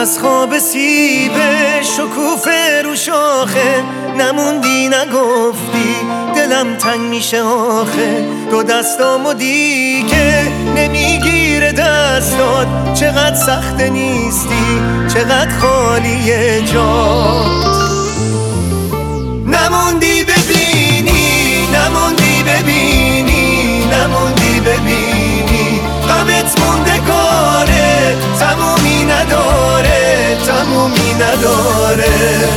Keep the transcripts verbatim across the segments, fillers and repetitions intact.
از خواب سیبه شکوفه رو شاخه نموندی نگفتی دلم تنگ میشه آخه دو دستامو دیگه نمیگیره دستات چقدر سخت نیستی چقدر خالیه جات نموندی ببینی نموندی ببینی نموندی ببینی غمت موندگاره تمومی نداره تمومی نداره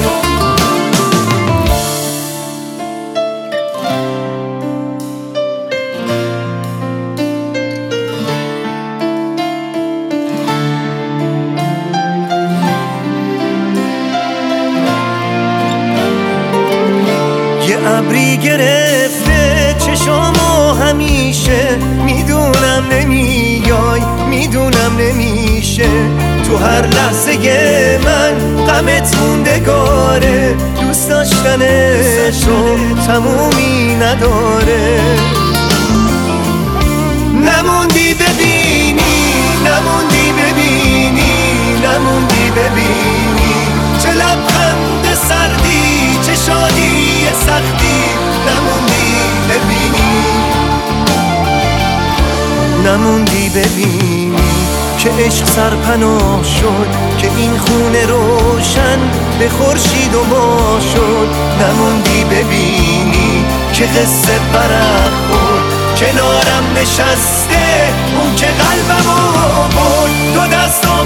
یه ابری گرفته چشامو همیشه میدونم نمیای میدونم نمیشه تو هر لحظه من غمت موندگاره دوست داشتن تو تمومی نداره نموندی ببینی نموندی ببینی نموندی ببینی چه لبخند سردی چه شادی سختی نموندی ببینی نموندی ببینی که عشق سرپناه شد که این خونه روشن به خورشید و ما شد نموندی ببینی که قصه برق خورد کنارم نشسته اون که قلبمو برد دو دستم